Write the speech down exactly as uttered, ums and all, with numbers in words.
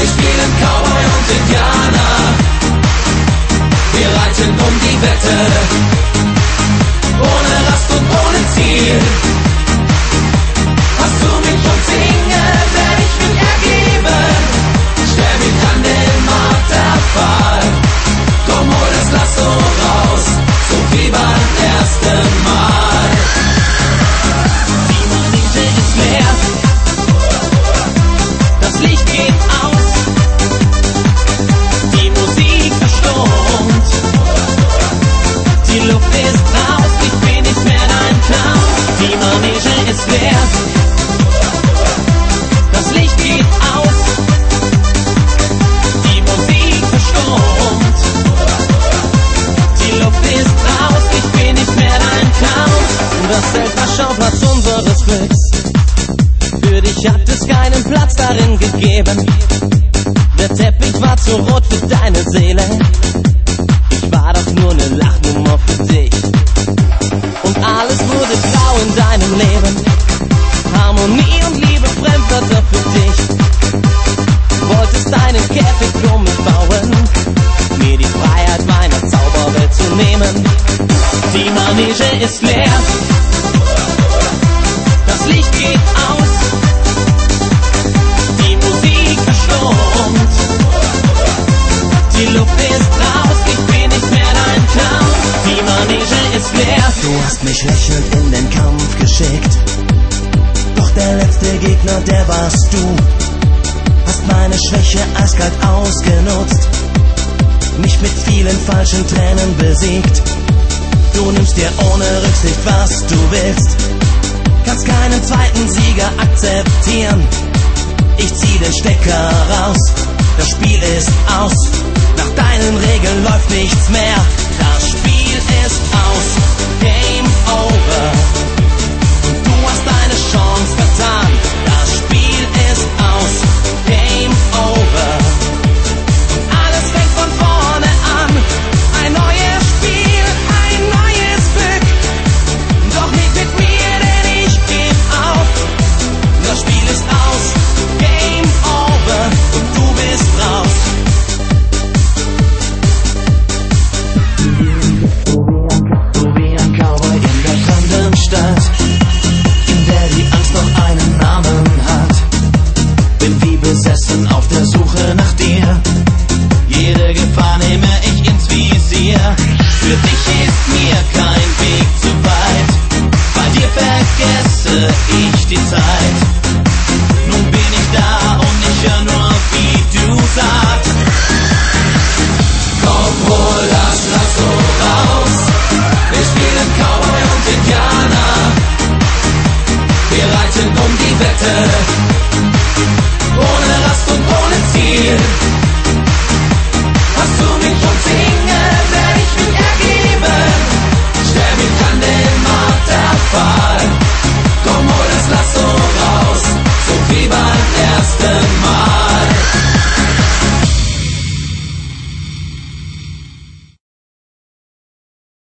Wir spielen Cowboy und Indianer. Wir reiten um die Wette, ohne Rast und ohne Ziel. Hast du mich umzingelt, werd ich mich ergeben. Stell mich an den Marterpfahl. Komm, hol das Lasso raus, so wie beim ersten Mal. Die Manege ist leer, das Licht geht aus, die Musik verstummt, die Luft ist raus, ich bin nicht mehr dein Clown. Die Manege ist leer, das Licht geht aus, die Musik verstummt, die Luft ist raus, ich bin nicht mehr dein Clown. Das Zelt war Schauplatz unseres Glücks, für dich hat es keinen Platz darin gegeben. Der Teppich war zu rot für deine Seele, ich war doch nur eine Lachnummer für dich. Und alles wurde grau in deinem Leben, Harmonie und Liebe Fremdwörter für dich. Du wolltest einen Käfig um mich bauen, mir die Freiheit meiner Zauberwelt zu nehmen. Die Manege ist leer, das Licht geht aus, die Musik verstummt, die Luft ist raus, ich bin nicht mehr dein Clown. Die Manege ist leer. Du hast mich lächelnd in den Kampf geschickt, doch der letzte Gegner, der warst du. Hast meine Schwäche eiskalt ausgenutzt, mich mit vielen falschen Tränen besiegt. Du nimmst dir ohne Rücksicht, was du willst, kannst keinen zweiten Sieger akzeptieren. Ich zieh den Stecker raus, das Spiel ist aus, nach deinen Regeln läuft nichts mehr. Das Spiel ist aus, Game over, und du hast deine Chance vertan. Das Spiel ist aus, Game over, und alles fängt von vorne an. Ein neues Spiel, ein neues Glück, doch nicht mit mir, denn ich geb auf. Das Spiel ist aus, Game over, und du bist raus. So wie ein Cowboy in der fremden Stadt, in der die Angst noch einen Namen hat. Bin wie besessen auf der Suche nach dir, jede Gefahr nehme ich ins Visier. Für dich ist mir kein Weg zu weit, bei dir vergesse ich die Zeit. Nun bin ich da und ich hör nur, wie du sagst. Komm, hol das Lasso raus, wir spielen Cowboy und Indianer. Wir reiten um die Wette, ohne Rast und ohne Ziel. Hast du mich umzingelt, werd ich mich ergeben. Stell mich an den Marterpfahl. Komm, hol das Lasso raus, so wie beim ersten Mal.